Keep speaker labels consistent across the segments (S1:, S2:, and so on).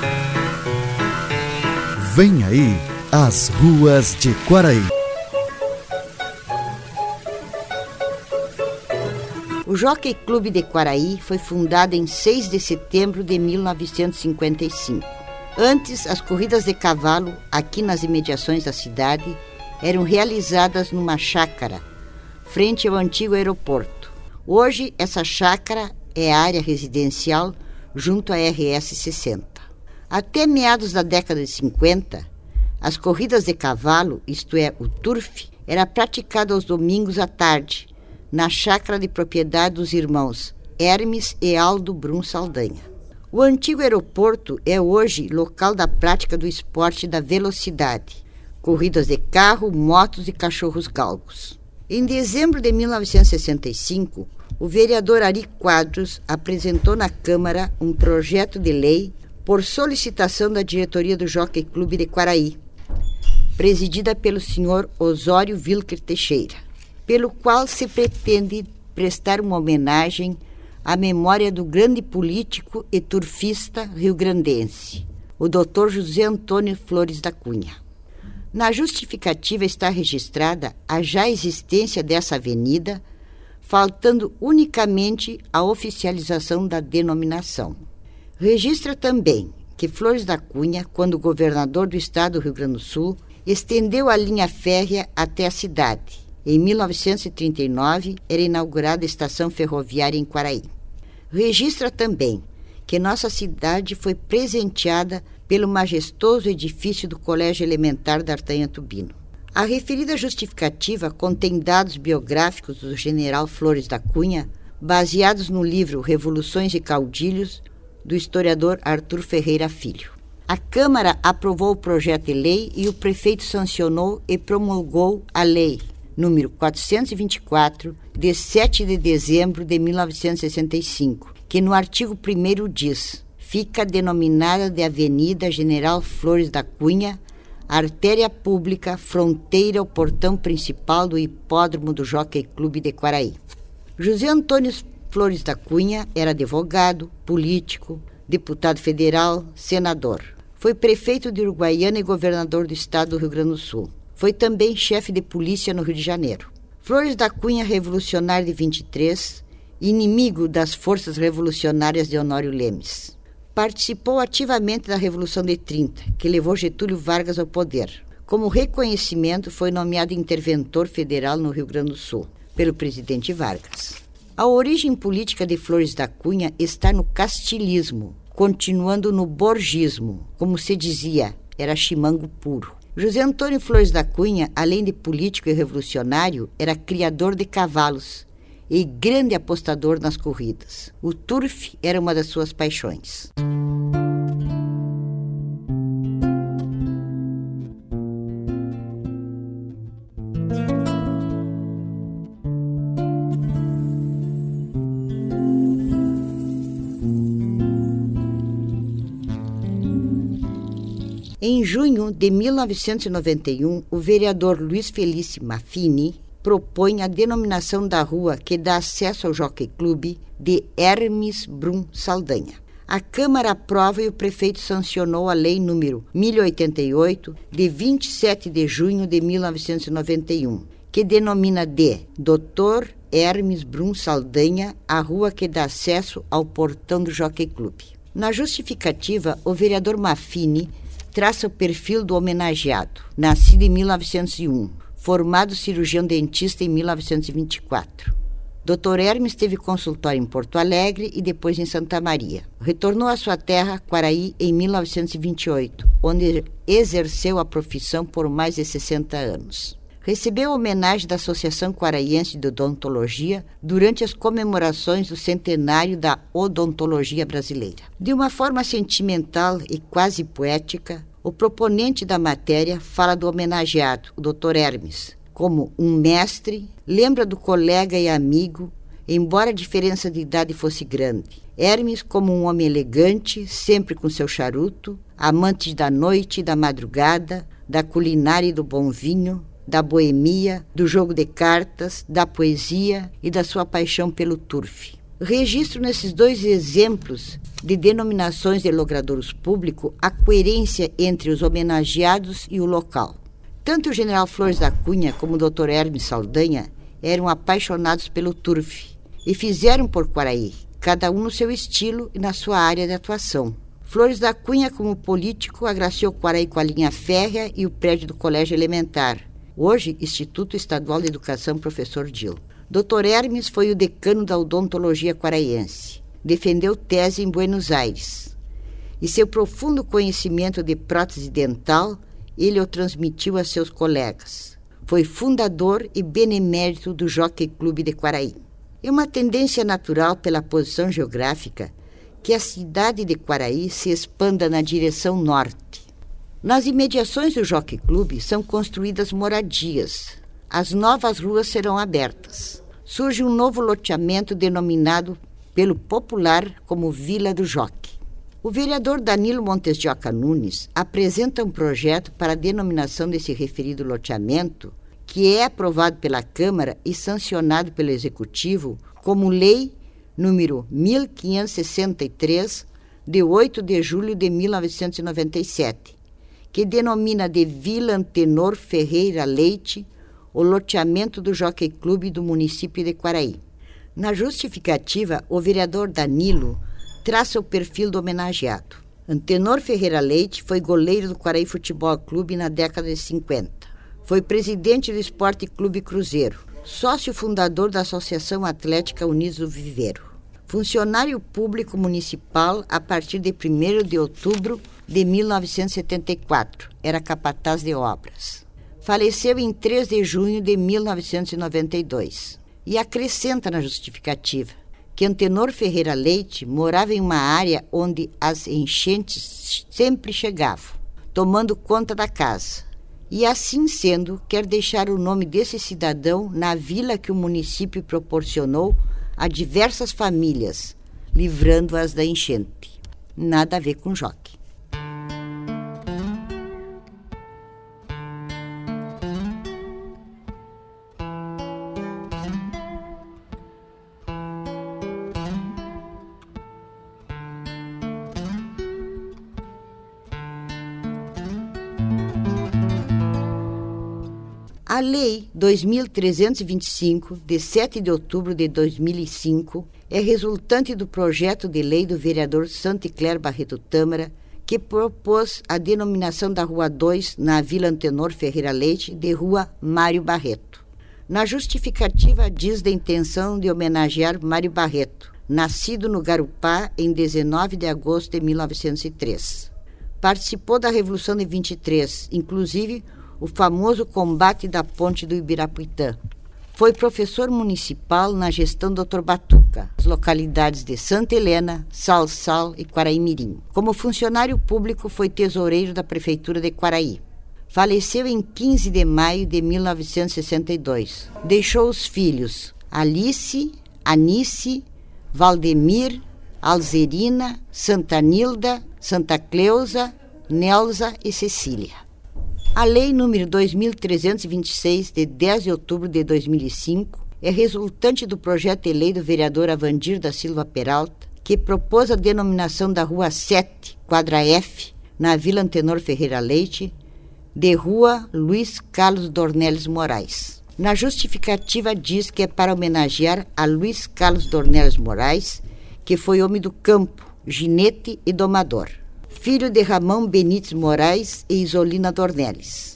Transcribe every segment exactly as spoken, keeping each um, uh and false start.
S1: Vem aí, as ruas de Quaraí.
S2: O Jockey Clube de Quaraí foi fundado em seis de setembro de mil novecentos e cinquenta e cinco. Antes, as corridas de cavalo, aqui nas imediações da cidade, eram realizadas numa chácara, frente ao antigo aeroporto. Hoje, essa chácara é área residencial junto à R S sessenta. Até meados da década de cinquenta, as corridas de cavalo, isto é, o turf, era praticado aos domingos à tarde, na chácara de propriedade dos irmãos Hermes e Aldo Brum Saldanha. O antigo aeroporto é hoje local da prática do esporte da velocidade, corridas de carro, motos e cachorros galgos. Em dezembro de mil novecentos e sessenta e cinco, o vereador Ari Quadros apresentou na Câmara um projeto de lei por solicitação da diretoria do Jockey Clube de Quaraí, presidida pelo senhor Osório Wilker Teixeira, pelo qual se pretende prestar uma homenagem à memória do grande político e turfista rio-grandense, o doutor José Antônio Flores da Cunha. Na justificativa está registrada a já existência dessa avenida, faltando unicamente a oficialização da denominação. Registra também que Flores da Cunha, quando governador do estado do Rio Grande do Sul, estendeu a linha férrea até a cidade. Em mil novecentos e trinta e nove, era inaugurada a estação ferroviária em Quaraí. Registra também que nossa cidade foi presenteada pelo majestoso edifício do Colégio Elementar D'Artagnan Tubino. A referida justificativa contém dados biográficos do general Flores da Cunha, baseados no livro Revoluções e Caudilhos, do historiador Arthur Ferreira Filho. A Câmara aprovou o projeto de lei e o prefeito sancionou e promulgou a lei número quatrocentos e vinte e quatro, de sete de dezembro de mil novecentos e sessenta e cinco, que no artigo primeiro diz: fica denominada de Avenida General Flores da Cunha, artéria pública, fronteira ao portão principal do hipódromo do Jockey Clube de Quaraí. José Antônio Flores da Cunha era advogado, político, deputado federal, senador. Foi prefeito de Uruguaiana e governador do estado do Rio Grande do Sul. Foi também chefe de polícia no Rio de Janeiro. Flores da Cunha, revolucionário de vinte e três, inimigo das forças revolucionárias de Honório Lemes. Participou ativamente da Revolução de trinta, que levou Getúlio Vargas ao poder. Como reconhecimento, foi nomeado interventor federal no Rio Grande do Sul, pelo presidente Vargas. A origem política de Flores da Cunha está no castilismo, continuando no borgismo, como se dizia, era chimango puro. José Antônio Flores da Cunha, além de político e revolucionário, era criador de cavalos e grande apostador nas corridas. O turf era uma das suas paixões. Em junho de mil novecentos e noventa e um, o vereador Luiz Felício Maffini propõe a denominação da rua que dá acesso ao Jockey Clube de Hermes Brum Saldanha. A Câmara aprova e o prefeito sancionou a lei número mil e oitenta e oito, de vinte e sete de junho de mil novecentos e noventa e um, que denomina de doutor Hermes Brum Saldanha a rua que dá acesso ao portão do Jockey Clube. Na justificativa, o vereador Maffini traça o perfil do homenageado, nascido em mil novecentos e um, formado cirurgião dentista em mil novecentos e vinte e quatro. doutor Hermes teve consultório em Porto Alegre e depois em Santa Maria. Retornou à sua terra, Quaraí, em mil novecentos e vinte e oito, onde exerceu a profissão por mais de sessenta anos. Recebeu a homenagem da Associação Quaraiense de Odontologia durante as comemorações do centenário da odontologia brasileira. De uma forma sentimental e quase poética, o proponente da matéria fala do homenageado, o doutor Hermes, como um mestre, lembra do colega e amigo, embora a diferença de idade fosse grande. Hermes como um homem elegante, sempre com seu charuto, amante da noite e da madrugada, da culinária e do bom vinho, da boemia, do jogo de cartas, da poesia e da sua paixão pelo turf. Registro nesses dois exemplos de denominações de logradouros públicos a coerência entre os homenageados e o local. Tanto o general Flores da Cunha como o doutor Hermes Saldanha eram apaixonados pelo turf e fizeram por Quaraí, cada um no seu estilo e na sua área de atuação. Flores da Cunha, como político, agraciou Quaraí com a linha férrea e o prédio do Colégio Elementar, hoje Instituto Estadual de Educação Professor Dil. doutor Hermes foi o decano da odontologia quaraense. Defendeu tese em Buenos Aires. E seu profundo conhecimento de prótese dental, ele o transmitiu a seus colegas. Foi fundador e benemérito do Jockey Clube de Quaraí. É uma tendência natural pela posição geográfica que a cidade de Quaraí se expanda na direção norte. Nas imediações do Jockey Clube são construídas moradias. As novas ruas serão abertas. Surge um novo loteamento denominado pelo popular como Vila do Jockey. O vereador Danilo Montes de Oca Nunes apresenta um projeto para a denominação desse referido loteamento, que é aprovado pela Câmara e sancionado pelo Executivo como Lei número mil quinhentos e sessenta e três, de oito de julho de mil novecentos e noventa e sete, que denomina de Vila Antenor Ferreira Leite o loteamento do Jockey Clube do município de Quaraí. Na justificativa, o vereador Danilo traça o perfil do homenageado. Antenor Ferreira Leite foi goleiro do Quaraí Futebol Clube na década de cinquenta. Foi presidente do Esporte Clube Cruzeiro, sócio fundador da Associação Atlética Unidos do Viveiro. Funcionário público municipal a partir de primeiro de outubro de mil novecentos e setenta e quatro. Era capataz de obras. Faleceu em três de junho de mil novecentos e noventa e dois. E acrescenta na justificativa que Antenor Ferreira Leite morava em uma área onde as enchentes sempre chegavam, tomando conta da casa. E assim sendo, quer deixar o nome desse cidadão na vila que o município proporcionou a diversas famílias, livrando-as da enchente. Nada a ver com jockey. A Lei dois mil trezentos e vinte e cinco, de sete de outubro de dois mil e cinco, é resultante do projeto de lei do vereador Santicler Barreto Tâmara, que propôs a denominação da Rua dois, na Vila Antenor Ferreira Leite, de Rua Mário Barreto. Na justificativa diz da intenção de homenagear Mário Barreto, nascido no Garupá em dezenove de agosto de mil novecentos e três. Participou da Revolução de vinte e três, inclusive o famoso combate da ponte do Ibirapuitã. Foi professor municipal na gestão do doutor Batuca, as localidades de Santa Helena, Salsal e Quaraí-Mirim. Como funcionário público, foi tesoureiro da Prefeitura de Quaraí. Faleceu em quinze de maio de mil novecentos e sessenta e dois. Deixou os filhos Alice, Anice, Valdemir, Alzerina, Santa Nilda, Santa Cleusa, Nelza e Cecília. A Lei número dois mil trezentos e vinte e seis, de dez de outubro de dois mil e cinco, é resultante do projeto de lei do vereador Avandir da Silva Peralta, que propôs a denominação da Rua sete, quadra F, na Vila Antenor Ferreira Leite, de Rua Luiz Carlos Dornelles Moraes. Na justificativa diz que é para homenagear a Luiz Carlos Dornelles Moraes, que foi homem do campo, ginete e domador. Filho de Ramão Benites Moraes e Isolina Dornelles.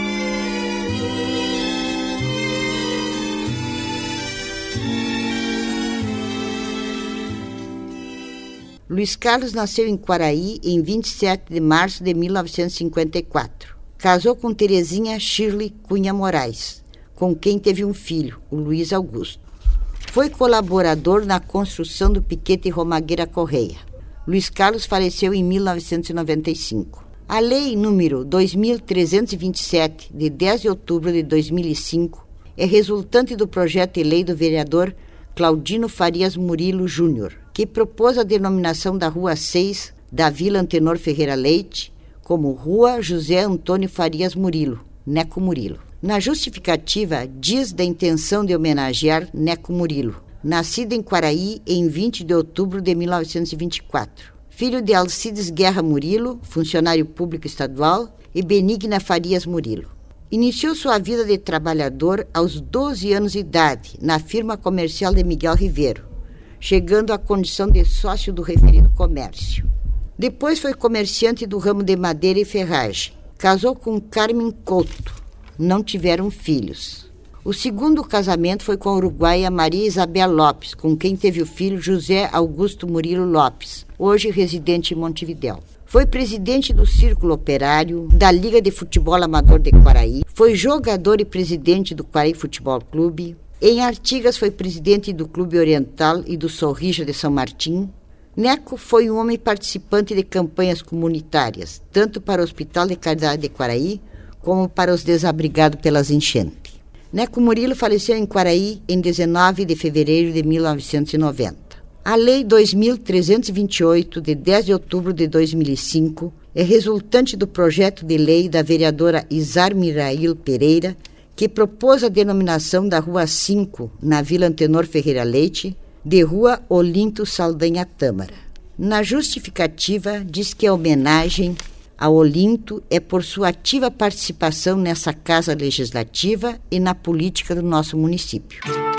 S2: Luiz Carlos nasceu em Quaraí em vinte e sete de março de mil novecentos e cinquenta e quatro. Casou com Terezinha Shirley Cunha Moraes, com quem teve um filho, o Luiz Augusto. Foi colaborador na construção do Piquete Romagueira Correia. Luiz Carlos faleceu em mil novecentos e noventa e cinco. A Lei número dois mil trezentos e vinte e sete, de dez de outubro de dois mil e cinco, é resultante do projeto de lei do vereador Claudino Farias Murilo Júnior, que propôs a denominação da Rua seis da Vila Antenor Ferreira Leite como Rua José Antônio Farias Murilo, Neco Murilo. Na justificativa, diz da intenção de homenagear Neco Murilo, nascido em Quaraí em vinte de outubro de mil novecentos e vinte e quatro. Filho de Alcides Guerra Murilo, funcionário público estadual, e Benigna Farias Murilo. Iniciou sua vida de trabalhador aos doze anos de idade, na firma comercial de Miguel Ribeiro, chegando à condição de sócio do referido comércio. Depois foi comerciante do ramo de madeira e ferragem. Casou com Carmen Couto. Não tiveram filhos. O segundo casamento foi com a uruguaia Maria Isabel Lopes, com quem teve o filho José Augusto Murilo Lopes, hoje residente em Montevidéu. Foi presidente do Círculo Operário, da Liga de Futebol Amador de Quaraí, foi jogador e presidente do Quaraí Futebol Clube. Em Artigas foi presidente do Clube Oriental e do Sorrija de São Martim. Neco foi um homem participante de campanhas comunitárias, tanto para o Hospital de Caridade de Quaraí, como para os desabrigados pelas enchentes. Neco Murilo faleceu em Quaraí em dezenove de fevereiro de mil novecentos e noventa. A Lei dois mil trezentos e vinte e oito, de dez de outubro de dois mil e cinco, é resultante do projeto de lei da vereadora Izar Mirail Pereira, que propôs a denominação da Rua cinco, na Vila Antenor Ferreira Leite, de Rua Olinto Saldanha Tâmara. Na justificativa, diz que a homenagem a Olinto é por sua ativa participação nessa casa legislativa e na política do nosso município.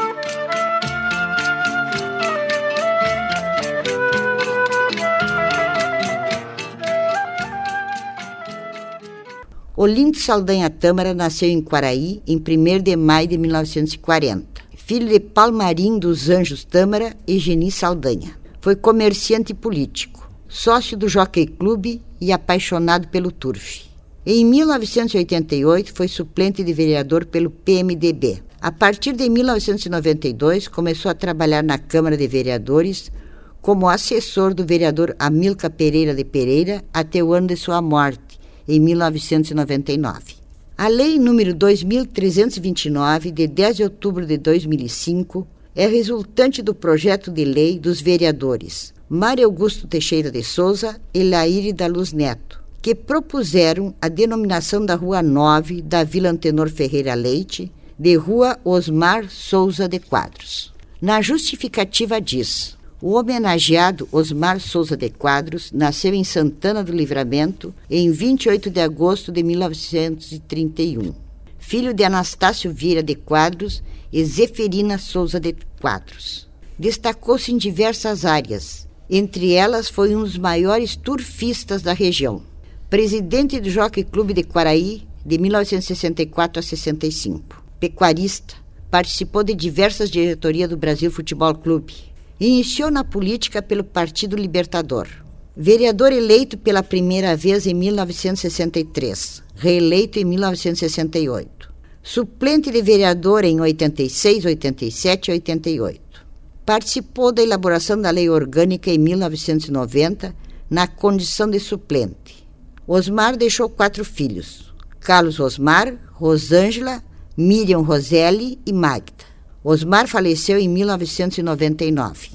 S2: Olinto Saldanha Tâmara nasceu em Quaraí em primeiro de maio de mil novecentos e quarenta. Filho de Palmarim dos Anjos Tâmara e Geni Saldanha. Foi comerciante e político, sócio do Jockey Clube e apaixonado pelo turf. Em mil novecentos e oitenta e oito foi suplente de vereador pelo P M D B. A partir de mil novecentos e noventa e dois começou a trabalhar na Câmara de Vereadores como assessor do vereador Amilcar Pereira de Pereira até o ano de sua morte, em mil novecentos e noventa e nove. A Lei número dois mil trezentos e vinte e nove, de dez de outubro de dois mil e cinco, é resultante do projeto de lei dos vereadores Mário Augusto Teixeira de Souza e Laíre da Luz Neto, que propuseram a denominação da Rua nove da Vila Antenor Ferreira Leite de Rua Osmar Souza de Quadros. Na justificativa diz: o homenageado Osmar Souza de Quadros nasceu em Santana do Livramento em vinte e oito de agosto de mil novecentos e trinta e um. Filho de Anastácio Vieira de Quadros e Zeferina Souza de Quadros. Destacou-se em diversas áreas. Entre elas, foi um dos maiores turfistas da região. Presidente do Jockey Clube de Quaraí de mil novecentos e sessenta e quatro a sessenta e cinco. Pecuarista, participou de diversas diretorias do Brasil Futebol Clube. Iniciou na política pelo Partido Libertador. Vereador eleito pela primeira vez em mil novecentos e sessenta e três, reeleito em mil novecentos e sessenta e oito. Suplente de vereador em oitenta e seis, oitenta e sete e oitenta e oito. Participou da elaboração da Lei Orgânica em mil novecentos e noventa, na condição de suplente. Osmar deixou quatro filhos: Carlos Osmar, Rosângela, Miriam Roselli e Magda. Osmar faleceu em mil novecentos e noventa e nove.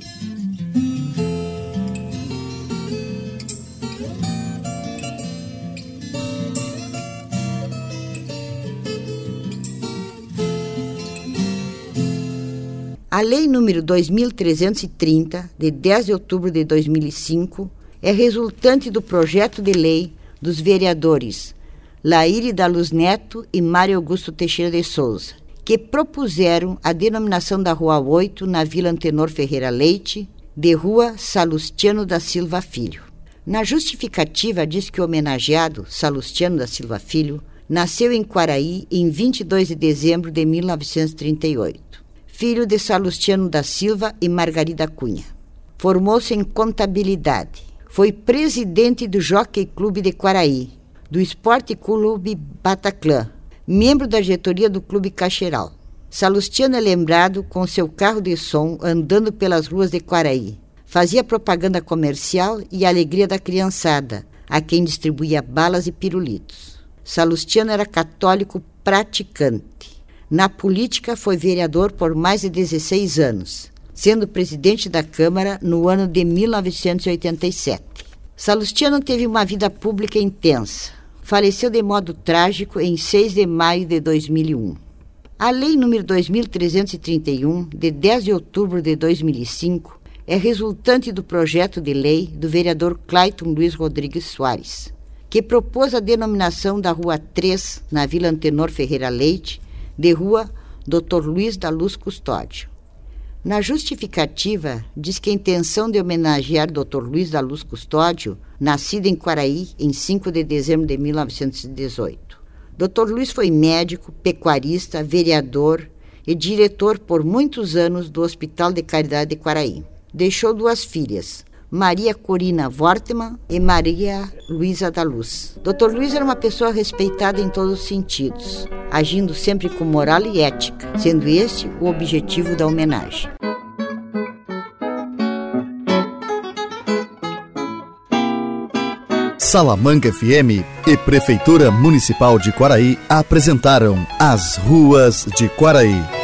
S2: A Lei número dois mil trezentos e trinta, de dez de outubro de dois mil e cinco, é resultante do projeto de lei dos vereadores Laíre da Luz Neto e Mário Augusto Teixeira de Souza, que propuseram a denominação da Rua oito, na Vila Antenor Ferreira Leite, de Rua Salustiano da Silva Filho. Na justificativa diz que o homenageado, Salustiano da Silva Filho, nasceu em Quaraí em vinte e dois de dezembro de mil novecentos e trinta e oito. Filho de Salustiano da Silva e Margarida Cunha. Formou-se em contabilidade. Foi presidente do Jockey Clube de Quaraí, do Esporte Clube Bataclan, membro da diretoria do Clube Cacheral. Salustiano é lembrado com seu carro de som andando pelas ruas de Quaraí. Fazia propaganda comercial e a alegria da criançada, a quem distribuía balas e pirulitos. Salustiano era católico praticante. Na política, foi vereador por mais de dezesseis anos, sendo presidente da Câmara no ano de mil novecentos e oitenta e sete. Salustiano teve uma vida pública intensa. Faleceu de modo trágico em seis de maio de dois mil e um. A Lei número dois mil trezentos e trinta e um, de dez de outubro de dois mil e cinco, é resultante do projeto de lei do vereador Clayton Luiz Rodrigues Soares, que propôs a denominação da Rua três, na Vila Antenor Ferreira Leite, de Rua doutor Luiz da Luz Custódio. Na justificativa, diz que a intenção de homenagear doutor Luiz da Luz Custódio, nascido em Quaraí em cinco de dezembro de mil novecentos e dezoito. doutor Luiz foi médico, pecuarista, vereador e diretor por muitos anos do Hospital de Caridade de Quaraí. Deixou duas filhas, Maria Corina Wortmann e Maria Luísa da Luz. doutor Luiz era uma pessoa respeitada em todos os sentidos, agindo sempre com moral e ética, sendo este o objetivo da homenagem.
S1: Salamanca F M e Prefeitura Municipal de Quaraí apresentaram As Ruas de Quaraí.